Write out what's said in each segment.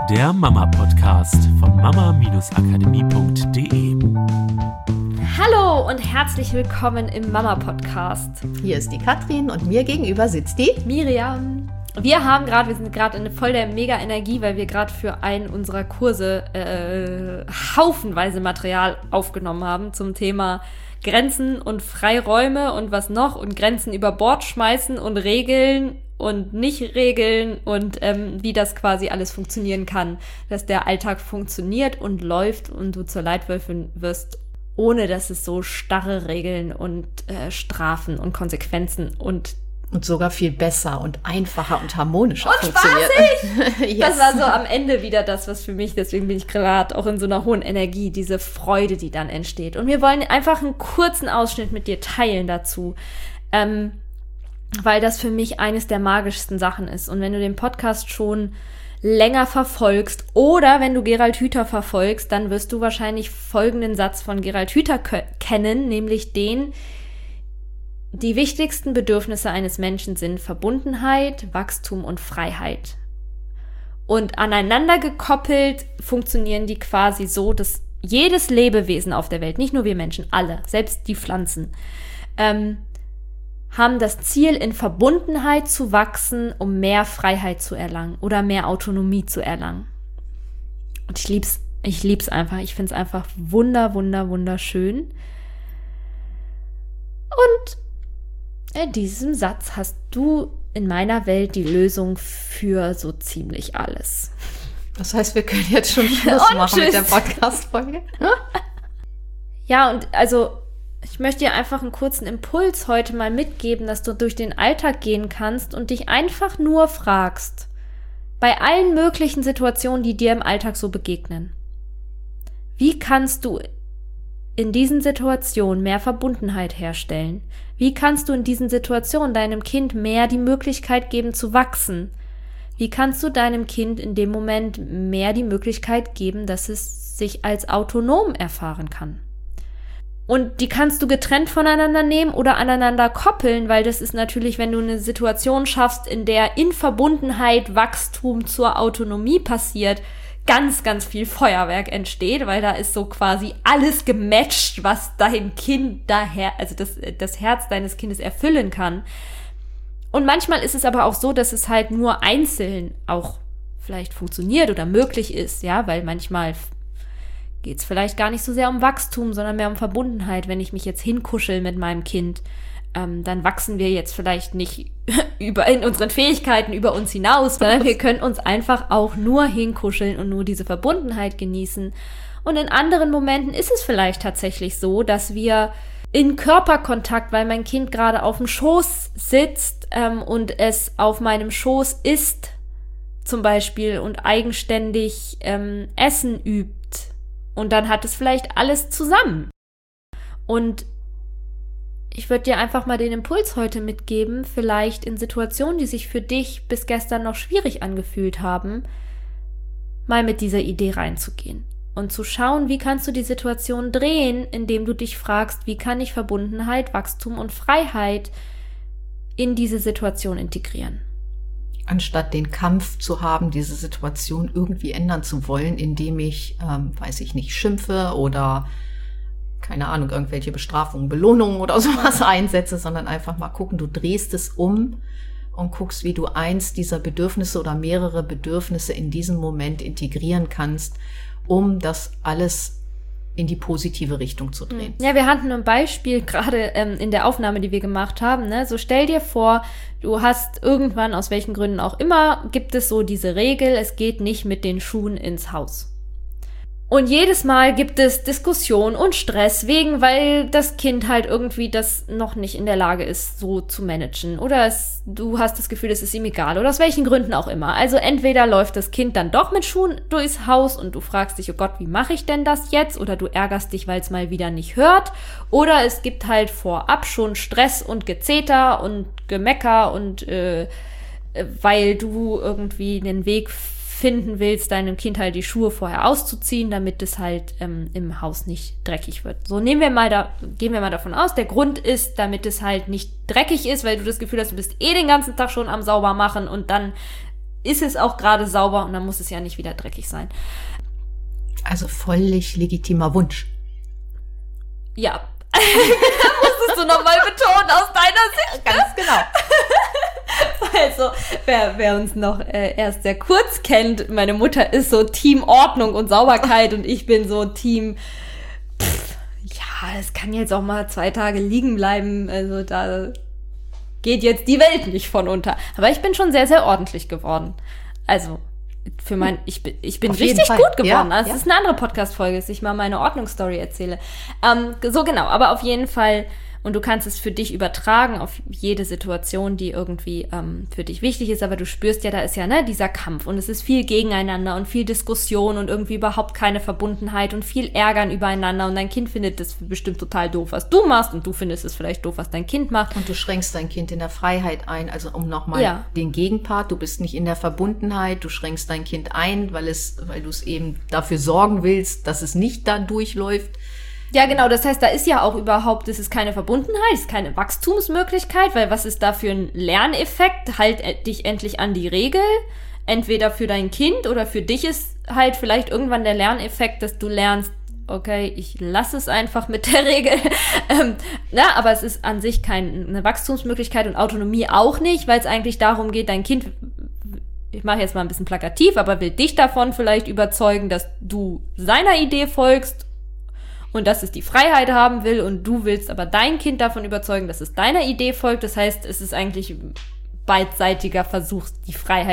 der Mama-Podcast von mama-akademie.de. Hallo und herzlich willkommen im Mama-Podcast. Hier ist die Katrin und mir gegenüber sitzt die Miriam. Wir sind gerade voll der Mega-Energie, weil wir gerade für einen unserer Kurse haufenweise Material aufgenommen haben zum Thema Grenzen und Freiräume und was noch und Grenzen über Bord schmeißen und Regeln und nicht Regeln und wie das quasi alles funktionieren kann, dass der Alltag funktioniert und läuft und du zur Leitwölfin wirst, ohne dass es so starre Regeln und Strafen und Konsequenzen und sogar viel besser und einfacher und harmonischer und funktioniert. Yes. Das war so am Ende wieder das, was für mich, deswegen bin ich gerade auch in so einer hohen Energie, diese Freude, die dann entsteht. Und wir wollen einfach einen kurzen Ausschnitt mit dir teilen dazu, weil das für mich eines der magischsten Sachen ist. Und wenn du den Podcast schon länger verfolgst oder wenn du Gerald Hüther verfolgst, dann wirst du wahrscheinlich folgenden Satz von Gerald Hüther kennen, nämlich den: Die wichtigsten Bedürfnisse eines Menschen sind Verbundenheit, Wachstum und Freiheit. Und aneinander gekoppelt funktionieren die quasi so, dass jedes Lebewesen auf der Welt, nicht nur wir Menschen, alle, selbst die Pflanzen, haben das Ziel, in Verbundenheit zu wachsen, um mehr Freiheit zu erlangen oder mehr Autonomie zu erlangen. Und ich lieb's einfach. Ich find's einfach wunderschön. Und in diesem Satz hast du in meiner Welt die Lösung für so ziemlich alles. Das heißt, wir können jetzt schon Schluss machen mit der Podcast-Folge. Ja, und also ich möchte dir einfach einen kurzen Impuls heute mal mitgeben, dass du durch den Alltag gehen kannst und dich einfach nur fragst, bei allen möglichen Situationen, die dir im Alltag so begegnen, wie kannst du in diesen Situationen mehr Verbundenheit herstellen? Wie kannst du in diesen Situationen deinem Kind mehr die Möglichkeit geben zu wachsen? Wie kannst du deinem Kind in dem Moment mehr die Möglichkeit geben, dass es sich als autonom erfahren kann? Und die kannst du getrennt voneinander nehmen oder aneinander koppeln, weil das ist natürlich, wenn du eine Situation schaffst, in der in Verbundenheit Wachstum zur Autonomie passiert, ganz viel Feuerwerk entsteht, weil da ist so quasi alles gematcht, was dein Kind daher, also das Herz deines Kindes erfüllen kann. Und manchmal ist es aber auch so, dass es halt nur einzeln auch vielleicht funktioniert oder möglich ist, ja, weil manchmal geht es vielleicht gar nicht so sehr um Wachstum, sondern mehr um Verbundenheit. Wenn ich mich jetzt hinkuschel mit meinem Kind, dann wachsen wir jetzt vielleicht nicht in unseren Fähigkeiten über uns hinaus, sondern wir können uns einfach auch nur hinkuscheln und nur diese Verbundenheit genießen. Und in anderen Momenten ist es vielleicht tatsächlich so, dass wir in Körperkontakt, weil mein Kind gerade auf dem Schoß sitzt und es auf meinem Schoß isst, zum Beispiel, und eigenständig Essen übt. Und dann hat es vielleicht alles zusammen. Und ich würde dir einfach mal den Impuls heute mitgeben, vielleicht in Situationen, die sich für dich bis gestern noch schwierig angefühlt haben, mal mit dieser Idee reinzugehen und zu schauen, wie kannst du die Situation drehen, indem du dich fragst, wie kann ich Verbundenheit, Wachstum und Freiheit in diese Situation integrieren. Anstatt den Kampf zu haben, diese Situation irgendwie ändern zu wollen, indem ich, schimpfe oder, keine Ahnung, irgendwelche Bestrafungen, Belohnungen oder sowas einsetze, sondern einfach mal gucken, du drehst es um und guckst, wie du eins dieser Bedürfnisse oder mehrere Bedürfnisse in diesem Moment integrieren kannst, um das alles in die positive Richtung zu drehen. Ja, wir hatten ein Beispiel gerade in der Aufnahme, die wir gemacht haben. Ne? So stell dir vor, du hast irgendwann, aus welchen Gründen auch immer, gibt es so diese Regel, es geht nicht mit den Schuhen ins Haus. Und jedes Mal gibt es Diskussion und Stress weil das Kind halt irgendwie das noch nicht in der Lage ist, so zu managen. Oder du hast das Gefühl, es ist ihm egal. Oder aus welchen Gründen auch immer. Also entweder läuft das Kind dann doch mit Schuhen durchs Haus und du fragst dich, oh Gott, wie mache ich denn das jetzt? Oder du ärgerst dich, weil es mal wieder nicht hört. Oder es gibt halt vorab schon Stress und Gezeter und Gemecker und weil du irgendwie einen Weg finden willst, deinem Kind halt die Schuhe vorher auszuziehen, damit es halt im Haus nicht dreckig wird. So, gehen wir mal davon aus, der Grund ist, damit es halt nicht dreckig ist, weil du das Gefühl hast, du bist den ganzen Tag schon am Saubermachen und dann ist es auch gerade sauber und dann muss es ja nicht wieder dreckig sein. Also völlig legitimer Wunsch. Ja, da musstest du nochmal betonen aus deiner Sicht. Ganz genau. Also, wer uns noch erst sehr kurz kennt, meine Mutter ist so Team Ordnung und Sauberkeit und ich bin so Team, es kann jetzt auch mal 2 Tage liegen bleiben, also da geht jetzt die Welt nicht von unter. Aber ich bin schon sehr, sehr ordentlich geworden. Also, ich bin richtig gut geworden. Das ist eine andere Podcast-Folge, dass ich mal meine Ordnungsstory erzähle. So genau, aber auf jeden Fall, und du kannst es für dich übertragen auf jede Situation, die irgendwie für dich wichtig ist, aber du spürst ja, da ist ja dieser Kampf und es ist viel Gegeneinander und viel Diskussion und irgendwie überhaupt keine Verbundenheit und viel Ärgern übereinander und dein Kind findet das bestimmt total doof, was du machst und du findest es vielleicht doof, was dein Kind macht. Und du schränkst dein Kind in der Freiheit ein, also um nochmal den Gegenpart, du bist nicht in der Verbundenheit, du schränkst dein Kind ein, weil du es eben dafür sorgen willst, dass es nicht da durchläuft. Ja, genau, das heißt, da ist ja auch überhaupt, es ist keine Verbundenheit, es ist keine Wachstumsmöglichkeit, weil was ist da für ein Lerneffekt? Halt dich endlich an die Regel, entweder für dein Kind oder für dich ist halt vielleicht irgendwann der Lerneffekt, dass du lernst, okay, ich lasse es einfach mit der Regel, aber es ist an sich keine Wachstumsmöglichkeit und Autonomie auch nicht, weil es eigentlich darum geht, dein Kind, ich mache jetzt mal ein bisschen plakativ, aber will dich davon vielleicht überzeugen, dass du seiner Idee folgst, und dass es die Freiheit haben will und du willst aber dein Kind davon überzeugen, dass es deiner Idee folgt. Das heißt, es ist eigentlich beidseitiger Versuch, die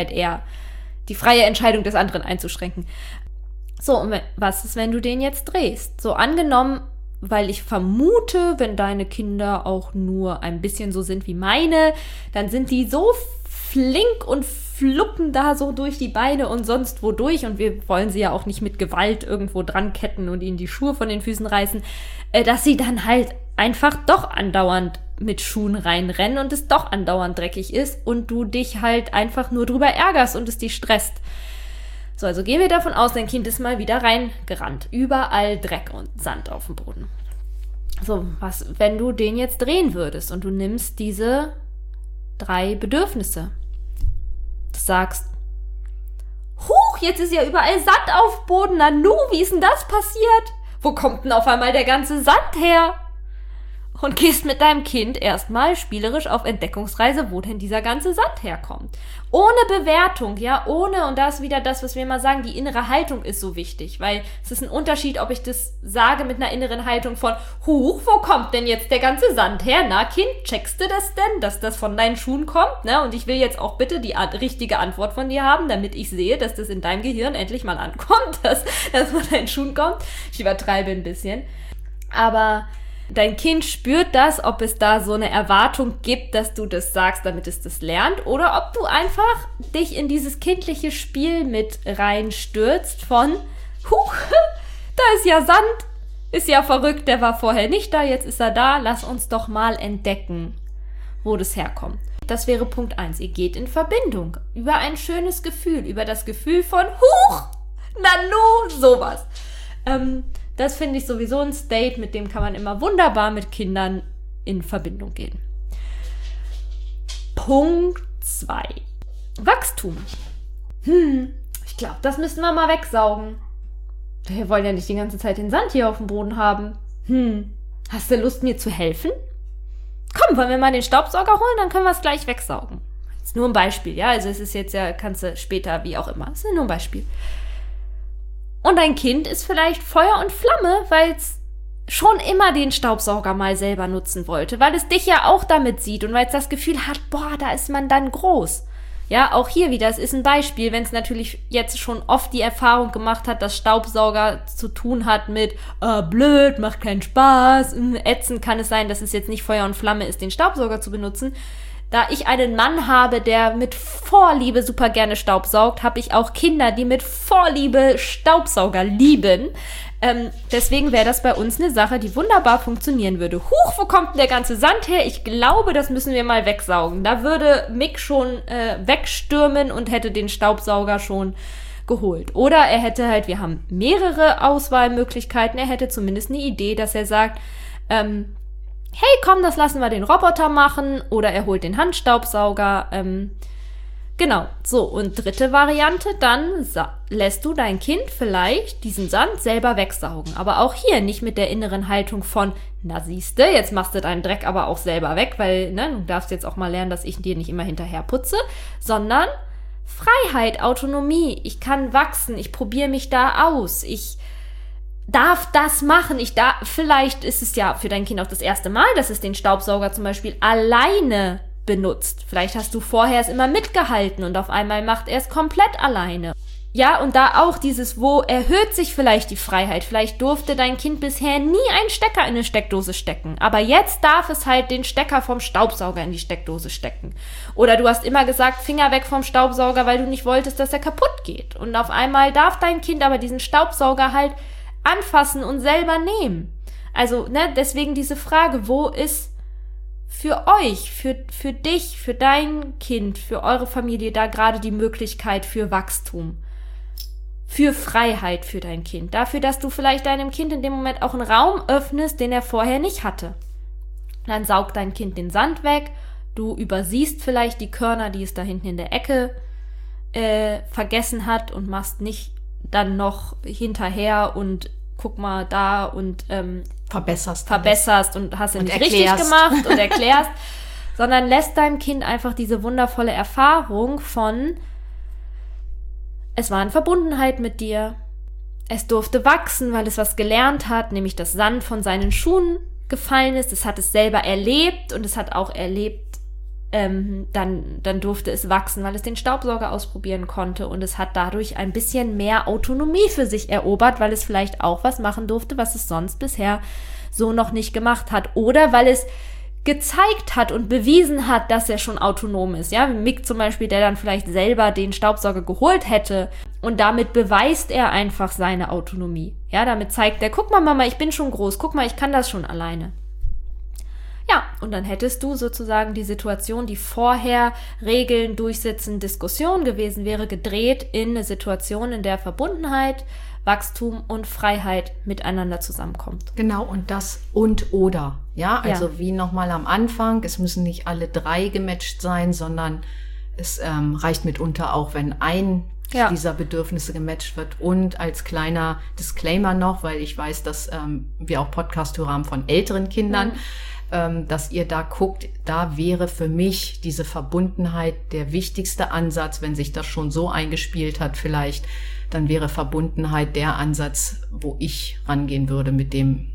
freie Entscheidung des anderen einzuschränken. So, und was ist, wenn du den jetzt drehst? So angenommen, weil ich vermute, wenn deine Kinder auch nur ein bisschen so sind wie meine, dann sind die so flink und fluppen da so durch die Beine und sonst wo durch und wir wollen sie ja auch nicht mit Gewalt irgendwo dran ketten und ihnen die Schuhe von den Füßen reißen, dass sie dann halt einfach doch andauernd mit Schuhen reinrennen und es doch andauernd dreckig ist und du dich halt einfach nur drüber ärgerst und es dich stresst. So, also gehen wir davon aus, dein Kind ist mal wieder reingerannt. Überall Dreck und Sand auf dem Boden. So, was, wenn du den jetzt drehen würdest und du nimmst diese 3 Bedürfnisse. Du sagst, huch, jetzt ist ja überall Sand auf Boden. Nanu, wie ist denn das passiert? Wo kommt denn auf einmal der ganze Sand her? Und gehst mit deinem Kind erstmal spielerisch auf Entdeckungsreise, wo denn dieser ganze Sand herkommt. Ohne Bewertung, und da ist wieder das, was wir immer sagen, die innere Haltung ist so wichtig, weil es ist ein Unterschied, ob ich das sage mit einer inneren Haltung von, huch, wo kommt denn jetzt der ganze Sand her? Na, Kind, checkst du das denn, dass das von deinen Schuhen kommt? Ne? Und ich will jetzt auch bitte die richtige Antwort von dir haben, damit ich sehe, dass das in deinem Gehirn endlich mal ankommt, dass von deinen Schuhen kommt. Ich übertreibe ein bisschen. Aber dein Kind spürt das, ob es da so eine Erwartung gibt, dass du das sagst, damit es das lernt, oder ob du einfach dich in dieses kindliche Spiel mit reinstürzt von, huch, da ist ja Sand, ist ja verrückt, der war vorher nicht da, jetzt ist er da, lass uns doch mal entdecken, wo das herkommt. Das wäre Punkt 1. Ihr geht in Verbindung über ein schönes Gefühl, über das Gefühl von, huch, nanu, sowas. Das finde ich sowieso ein State, mit dem kann man immer wunderbar mit Kindern in Verbindung gehen. Punkt 2. Wachstum. Ich glaube, das müssen wir mal wegsaugen. Wir wollen ja nicht die ganze Zeit den Sand hier auf dem Boden haben. Hast du Lust, mir zu helfen? Komm, wollen wir mal den Staubsauger holen, dann können wir es gleich wegsaugen. Das ist nur ein Beispiel, ja? Also es ist jetzt ja, kannst du später, wie auch immer. Das ist nur ein Beispiel. Und dein Kind ist vielleicht Feuer und Flamme, weil es schon immer den Staubsauger mal selber nutzen wollte, weil es dich ja auch damit sieht und weil es das Gefühl hat, boah, da ist man dann groß. Ja, auch hier wieder, es ist ein Beispiel, wenn es natürlich jetzt schon oft die Erfahrung gemacht hat, dass Staubsauger zu tun hat mit blöd, macht keinen Spaß, ätzend, kann es sein, dass es jetzt nicht Feuer und Flamme ist, den Staubsauger zu benutzen. Da ich einen Mann habe, der mit Vorliebe super gerne staubsaugt, habe ich auch Kinder, die mit Vorliebe Staubsauger lieben. Deswegen wäre das bei uns eine Sache, die wunderbar funktionieren würde. Huch, wo kommt denn der ganze Sand her? Ich glaube, das müssen wir mal wegsaugen. Da würde Mick schon wegstürmen und hätte den Staubsauger schon geholt. Oder er hätte halt, wir haben mehrere Auswahlmöglichkeiten, er hätte zumindest eine Idee, dass er sagt, hey, komm, das lassen wir den Roboter machen, oder er holt den Handstaubsauger. Genau, so, und dritte Variante, dann lässt du dein Kind vielleicht diesen Sand selber wegsaugen. Aber auch hier nicht mit der inneren Haltung von, na siehste, jetzt machst du deinen Dreck aber auch selber weg, weil du darfst jetzt auch mal lernen, dass ich dir nicht immer hinterher putze, sondern Freiheit, Autonomie, ich kann wachsen, ich probiere mich da aus, ich darf das machen, vielleicht ist es ja für dein Kind auch das erste Mal, dass es den Staubsauger zum Beispiel alleine benutzt. Vielleicht hast du vorher es immer mitgehalten und auf einmal macht er es komplett alleine. Ja, und da auch wo erhöht sich vielleicht die Freiheit. Vielleicht durfte dein Kind bisher nie einen Stecker in eine Steckdose stecken. Aber jetzt darf es halt den Stecker vom Staubsauger in die Steckdose stecken. Oder du hast immer gesagt, Finger weg vom Staubsauger, weil du nicht wolltest, dass er kaputt geht. Und auf einmal darf dein Kind aber diesen Staubsauger halt anfassen und selber nehmen. Also, deswegen diese Frage, wo ist für euch, für dich, für dein Kind, für eure Familie da gerade die Möglichkeit für Wachstum, für Freiheit für dein Kind, dafür, dass du vielleicht deinem Kind in dem Moment auch einen Raum öffnest, den er vorher nicht hatte. Dann saugt dein Kind den Sand weg, du übersiehst vielleicht die Körner, die es da hinten in der Ecke vergessen hat und machst nicht dann noch hinterher und guck mal da und verbesserst und hast ja nicht richtig gemacht und erklärst, sondern lässt deinem Kind einfach diese wundervolle Erfahrung von, es war in Verbundenheit mit dir, es durfte wachsen, weil es was gelernt hat, nämlich dass Sand von seinen Schuhen gefallen ist, es hat es selber erlebt und es hat auch erlebt, dann durfte es wachsen, weil es den Staubsauger ausprobieren konnte und es hat dadurch ein bisschen mehr Autonomie für sich erobert, weil es vielleicht auch was machen durfte, was es sonst bisher so noch nicht gemacht hat oder weil es gezeigt hat und bewiesen hat, dass er schon autonom ist, ja, wie Mick zum Beispiel, der dann vielleicht selber den Staubsauger geholt hätte und damit beweist er einfach seine Autonomie, ja, damit zeigt er, guck mal Mama, ich bin schon groß, guck mal, ich kann das schon alleine. Ja, und dann hättest du sozusagen die Situation, die vorher Regeln durchsetzen, Diskussion gewesen wäre, gedreht in eine Situation, in der Verbundenheit, Wachstum und Freiheit miteinander zusammenkommt. Genau, und das oder. Ja, also wie nochmal am Anfang, es müssen nicht alle drei gematcht sein, sondern es reicht mitunter auch, wenn ein dieser Bedürfnisse gematcht wird. Und als kleiner Disclaimer noch, weil ich weiß, dass wir auch Podcast-Hörer haben von älteren Kindern, dass ihr da guckt, da wäre für mich diese Verbundenheit der wichtigste Ansatz, wenn sich das schon so eingespielt hat vielleicht, dann wäre Verbundenheit der Ansatz, wo ich rangehen würde mit dem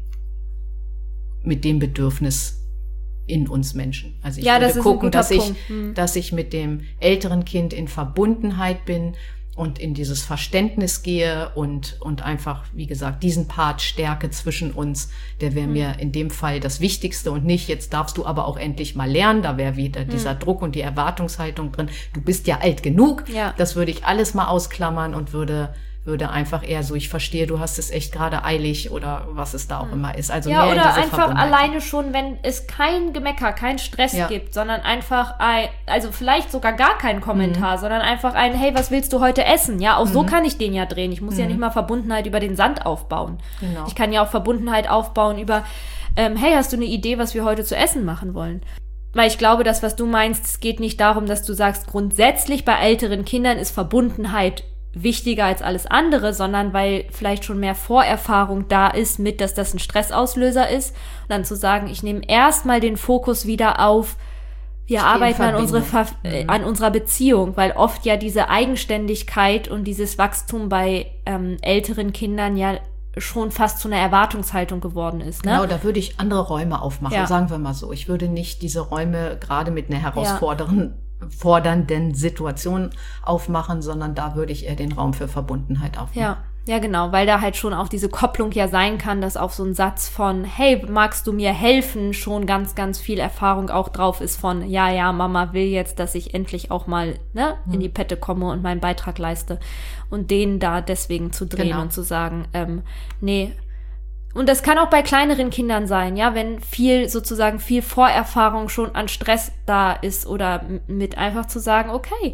Bedürfnis in uns Menschen. Also ich würde gucken, dass ich mit dem älteren Kind in Verbundenheit bin und in dieses Verständnis gehe und einfach, wie gesagt, diesen Part stärke zwischen uns, der wäre mir in dem Fall das Wichtigste und nicht, jetzt darfst du aber auch endlich mal lernen, da wäre wieder dieser Druck und die Erwartungshaltung drin, du bist ja alt genug, das würde ich alles mal ausklammern und würde einfach eher so, ich verstehe, du hast es echt gerade eilig oder was es da auch immer ist. Also ja, mehr oder einfach alleine schon, wenn es kein Gemecker, kein Stress gibt, sondern einfach also vielleicht sogar gar kein Kommentar, sondern einfach hey, was willst du heute essen? Ja, auch so kann ich den ja drehen. Ich muss ja nicht mal Verbundenheit über den Sand aufbauen. Genau. Ich kann ja auch Verbundenheit aufbauen über, hey, hast du eine Idee, was wir heute zu essen machen wollen? Weil ich glaube, das, was du meinst, es geht nicht darum, dass du sagst, grundsätzlich bei älteren Kindern ist Verbundenheit wichtiger als alles andere, sondern weil vielleicht schon mehr Vorerfahrung da ist mit, dass das ein Stressauslöser ist. Und dann zu sagen, ich nehme erstmal den Fokus wieder auf, wir arbeiten an unserer Beziehung, weil oft ja diese Eigenständigkeit und dieses Wachstum bei älteren Kindern ja schon fast zu einer Erwartungshaltung geworden ist. Ne? Genau, da würde ich andere Räume aufmachen, sagen wir mal so. Ich würde nicht diese Räume gerade mit einer herausfordernden Situation aufmachen, sondern da würde ich eher den Raum für Verbundenheit aufmachen. Ja, genau, weil da halt schon auch diese Kopplung ja sein kann, dass auf so ein Satz von, hey, magst du mir helfen, schon ganz, ganz viel Erfahrung auch drauf ist von, ja, Mama will jetzt, dass ich endlich auch mal in die Pette komme und meinen Beitrag leiste. Und den da deswegen zu drehen und zu sagen, nee. Und das kann auch bei kleineren Kindern sein, ja, wenn viel Vorerfahrung schon an Stress da ist oder mit einfach zu sagen, okay,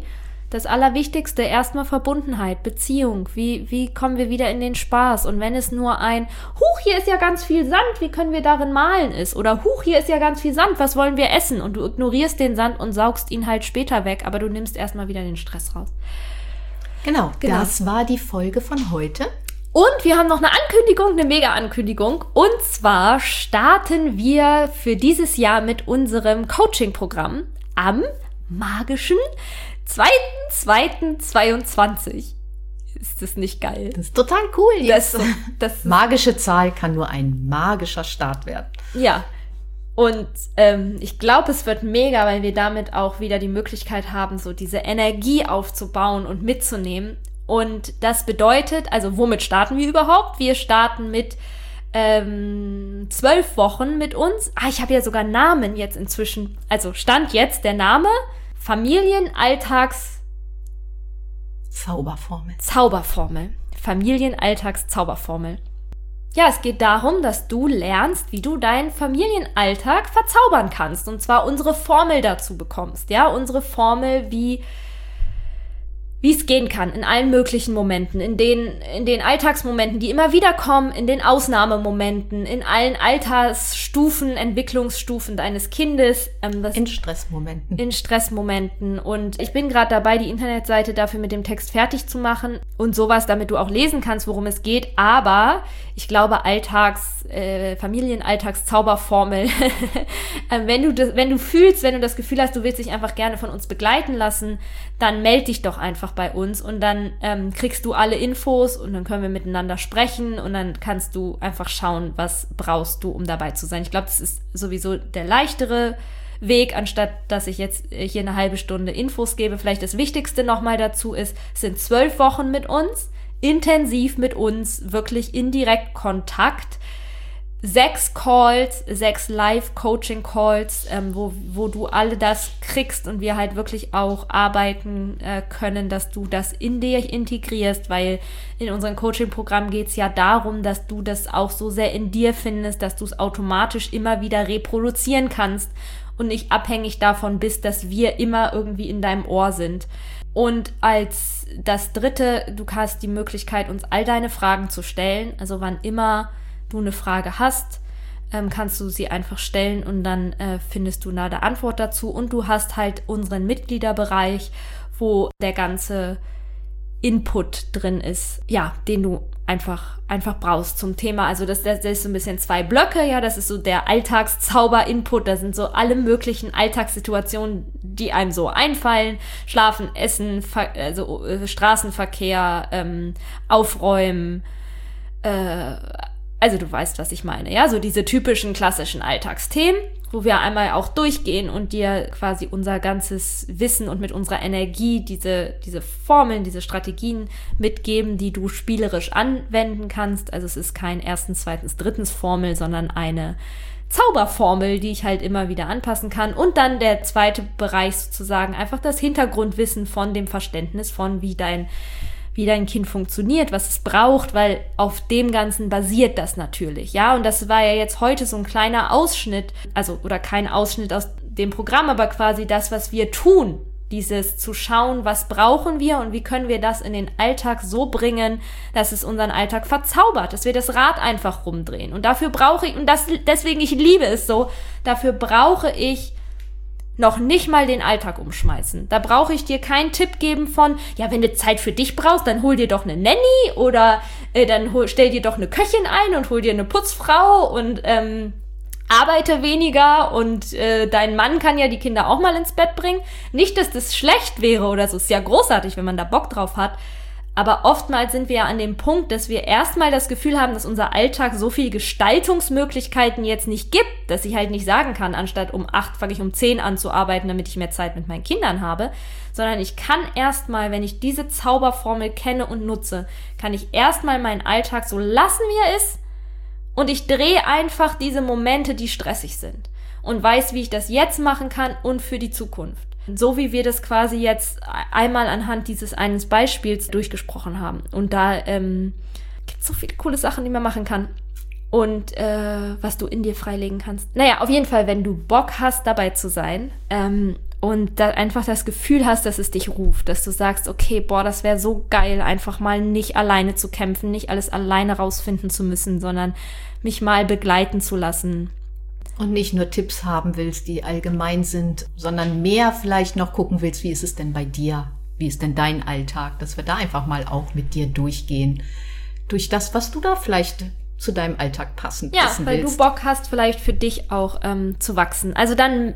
Das Allerwichtigste, erstmal Verbundenheit, Beziehung. Wie kommen wir wieder in den Spaß? Und wenn es nur ein, hier ist ja ganz viel Sand, wie können wir darin malen ist? Oder hier ist ja ganz viel Sand, was wollen wir essen? Und du ignorierst den Sand und saugst ihn halt später weg, aber du nimmst erstmal wieder den Stress raus. Genau, das war die Folge von heute. Und wir haben noch eine Ankündigung, eine Mega-Ankündigung. Und zwar starten wir für dieses Jahr mit unserem Coaching-Programm am magischen 2.2.22. Ist das nicht geil? Das ist total cool. Das magische Zahl kann nur ein magischer Start werden. Ja. Und ich glaube, es wird mega, weil wir damit auch wieder die Möglichkeit haben, so diese Energie aufzubauen und mitzunehmen. Und das bedeutet, also womit starten wir überhaupt? Wir starten mit 12 Wochen mit uns. Ich habe ja sogar Namen jetzt inzwischen. Also Stand jetzt der Name Zauberformel. Familienalltagszauberformel. Ja, es geht darum, dass du lernst, wie du deinen Familienalltag verzaubern kannst. Und zwar unsere Formel dazu bekommst. Ja, unsere Formel, wie es gehen kann, in allen möglichen Momenten, in den Alltagsmomenten, die immer wieder kommen, in den Ausnahmemomenten, in allen Altersstufen, Entwicklungsstufen deines Kindes. In Stressmomenten. In Stressmomenten. Und ich bin gerade dabei, die Internetseite dafür mit dem Text fertig zu machen und sowas, damit du auch lesen kannst, worum es geht. Aber ich glaube, Familienalltagszauberformel, wenn du fühlst, wenn du das Gefühl hast, du willst dich einfach gerne von uns begleiten lassen, dann melde dich doch einfach bei uns und dann kriegst du alle Infos und dann können wir miteinander sprechen und dann kannst du einfach schauen, was brauchst du, um dabei zu sein. Ich glaube, das ist sowieso der leichtere Weg, anstatt dass ich jetzt hier eine halbe Stunde Infos gebe. Vielleicht das Wichtigste nochmal dazu ist, es sind 12 Wochen mit uns, intensiv mit uns, wirklich in Direktkontakt. 6 Calls, 6 Live-Coaching-Calls, wo du alle das kriegst und wir halt wirklich auch arbeiten können, dass du das in dir integrierst, weil in unserem Coaching-Programm geht es ja darum, dass du das auch so sehr in dir findest, dass du es automatisch immer wieder reproduzieren kannst und nicht abhängig davon bist, dass wir immer irgendwie in deinem Ohr sind. Und als das Dritte, du hast die Möglichkeit, uns all deine Fragen zu stellen, also wann immer du eine Frage hast, kannst du sie einfach stellen und dann findest du eine Antwort dazu. Und du hast halt unseren Mitgliederbereich, wo der ganze Input drin ist, ja, den du einfach brauchst zum Thema. Also das ist so ein bisschen 2 Blöcke, ja, das ist so der Alltagszauber-Input, da sind so alle möglichen Alltagssituationen, die einem so einfallen, Schlafen, Essen, Straßenverkehr, Aufräumen, also du weißt, was ich meine, ja, so diese typischen klassischen Alltagsthemen, wo wir einmal auch durchgehen und dir quasi unser ganzes Wissen und mit unserer Energie diese Formeln, diese Strategien mitgeben, die du spielerisch anwenden kannst. Also es ist kein 1., 2., 3. Formel, sondern eine Zauberformel, die ich halt immer wieder anpassen kann. Und dann der zweite Bereich sozusagen einfach das Hintergrundwissen von dem Verständnis von, wie dein Kind funktioniert, was es braucht, weil auf dem Ganzen basiert das natürlich, ja, und das war ja jetzt heute so ein kleiner Ausschnitt, oder kein Ausschnitt aus dem Programm, aber quasi das, was wir tun, dieses zu schauen, was brauchen wir und wie können wir das in den Alltag so bringen, dass es unseren Alltag verzaubert, dass wir das Rad einfach rumdrehen und dafür brauche ich, deswegen ich liebe es so, dafür brauche ich noch nicht mal den Alltag umschmeißen. Da brauche ich dir keinen Tipp geben von, ja, wenn du Zeit für dich brauchst, dann hol dir doch eine Nanny oder dann stell dir doch eine Köchin ein und hol dir eine Putzfrau und arbeite weniger und dein Mann kann ja die Kinder auch mal ins Bett bringen. Nicht, dass das schlecht wäre oder so, ist ja großartig, wenn man da Bock drauf hat. Aber oftmals sind wir ja an dem Punkt, dass wir erstmal das Gefühl haben, dass unser Alltag so viel Gestaltungsmöglichkeiten jetzt nicht gibt, dass ich halt nicht sagen kann, anstatt um 8 fange ich um 10 an zu arbeiten, damit ich mehr Zeit mit meinen Kindern habe, sondern ich kann erstmal, wenn ich diese Zauberformel kenne und nutze, kann ich erstmal meinen Alltag so lassen, wie er ist und ich drehe einfach diese Momente, die stressig sind und weiß, wie ich das jetzt machen kann und für die Zukunft. So wie wir das quasi jetzt einmal anhand dieses eines Beispiels durchgesprochen haben. Und da gibt es so viele coole Sachen, die man machen kann. Und was du in dir freilegen kannst. Naja, auf jeden Fall, wenn du Bock hast, dabei zu sein, und da einfach das Gefühl hast, dass es dich ruft, dass du sagst, okay, boah, das wäre so geil, einfach mal nicht alleine zu kämpfen, nicht alles alleine rausfinden zu müssen, sondern mich mal begleiten zu lassen. Und nicht nur Tipps haben willst, die allgemein sind, sondern mehr vielleicht noch gucken willst, wie ist es denn bei dir? Wie ist denn dein Alltag? Dass wir da einfach mal auch mit dir durchgehen. Durch das, was du da vielleicht zu deinem Alltag passend wissen weil willst. Du Bock hast, vielleicht für dich auch zu wachsen. Also dann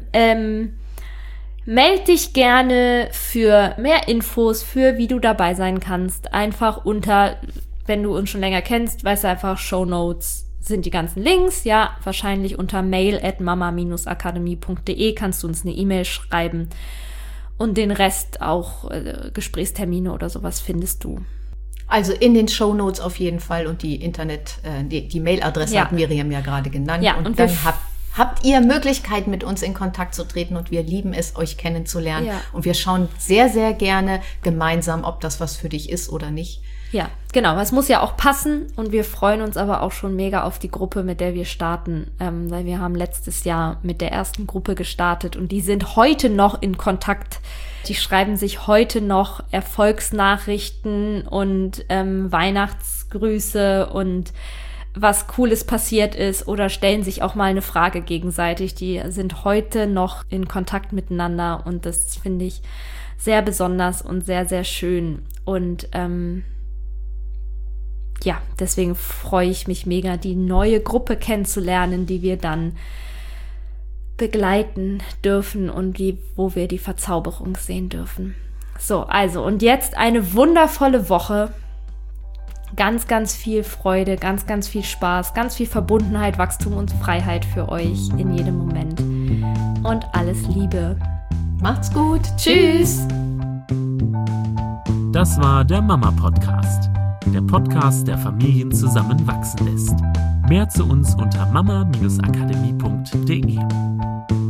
meld dich gerne für mehr Infos, für wie du dabei sein kannst. Einfach unter, wenn du uns schon länger kennst, weißt du einfach, Shownotes sind die ganzen Links. Ja, wahrscheinlich unter mail@mama-akademie.de kannst du uns eine E-Mail schreiben. Und den Rest auch Gesprächstermine oder sowas findest du. Also in den Shownotes auf jeden Fall und die die Mailadresse hat Miriam ja gerade genannt. Ja, und dann habt ihr Möglichkeit, mit uns in Kontakt zu treten und wir lieben es, euch kennenzulernen. Ja. Und wir schauen sehr, sehr gerne gemeinsam, ob das was für dich ist oder nicht. Ja, genau. Es muss ja auch passen und wir freuen uns aber auch schon mega auf die Gruppe, mit der wir starten, weil wir haben letztes Jahr mit der ersten Gruppe gestartet und die sind heute noch in Kontakt. Die schreiben sich heute noch Erfolgsnachrichten und Weihnachtsgrüße und was Cooles passiert ist oder stellen sich auch mal eine Frage gegenseitig. Die sind heute noch in Kontakt miteinander und das finde ich sehr besonders und sehr, sehr schön. Und deswegen freue ich mich mega, die neue Gruppe kennenzulernen, die wir dann begleiten dürfen und wo wir die Verzauberung sehen dürfen. So, also und jetzt eine wundervolle Woche. Ganz, ganz viel Freude, ganz, ganz viel Spaß, ganz viel Verbundenheit, Wachstum und Freiheit für euch in jedem Moment. Und alles Liebe. Macht's gut. Tschüss. Das war der Mama-Podcast. Der Podcast, der Familien zusammenwachsen lässt. Mehr zu uns unter mama-akademie.de.